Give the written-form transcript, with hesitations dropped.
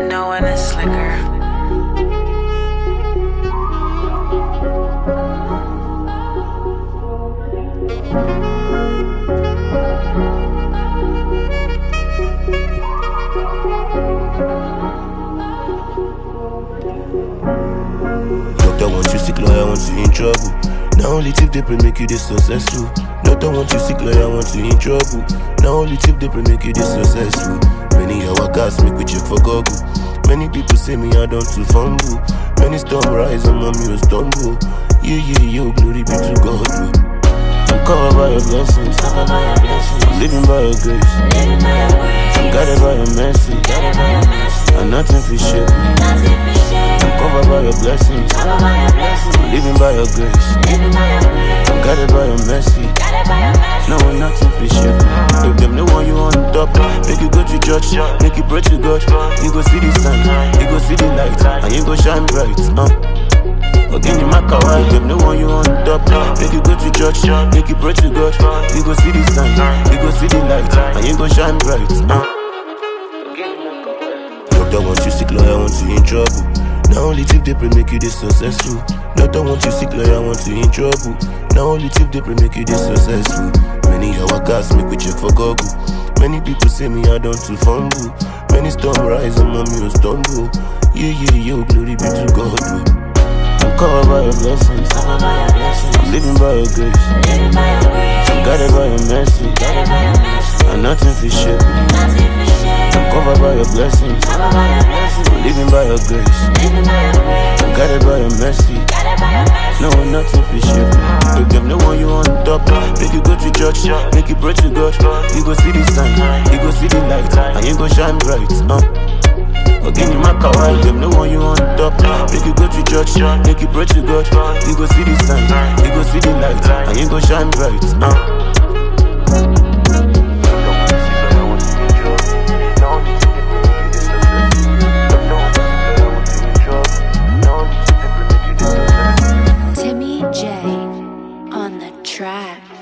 know when it's slicker. Doctor want you sick, lawyer want you in trouble. Now only tip they pray make you this successful. Doctor want you sick, lawyer want you in trouble. Now only tip they pray make you this successful. Many hour gas make we check for Google. Many people say me I don't too fumble. Many storm rise and mommy will stumble. Yeah, glory be to God. I'm covered by your blessings. Living by your grace. I'm guided by your mercy. And nothing fi shake me. I'm covered by your blessings. Living by your grace. I'm guided by your mercy. No one nothing fi shake me. If them no want you on top, make you go to church, make you pray to God. You go see the sun, you go see the light, and you go shine bright. Again, you make a while, them no want you on top. Make you go to church, make you pray to God. You go see the sun, you go see the light, and you go shine bright. Doctor want you sick, lawyer want you in trouble. Now only tip they pray make you this successful. Doctor want you sick, lawyer want you in trouble. Now only tip they pray make you this successful. Many hour gas make we check for Google. Many people say me I don't too fumble. Many storm rise and mommy will stumble. Yeah, glory be to God. I'm covered by your blessings. Living by your grace. I'm guided by your mercy. And nothing fi shake me. I'm covered by your blessings. Living by your grace. I'm guided by your mercy. No one nothing fi shake me. If them no want you on top, make you go to church, make you pray to God. You go see the sun, you go see the light, and you go shine bright. Again, you make a while, them no want you on top. Make you go to church, make you pray to God. You go see the sun, you go see the light, and you go shine bright. Timmy J on the track.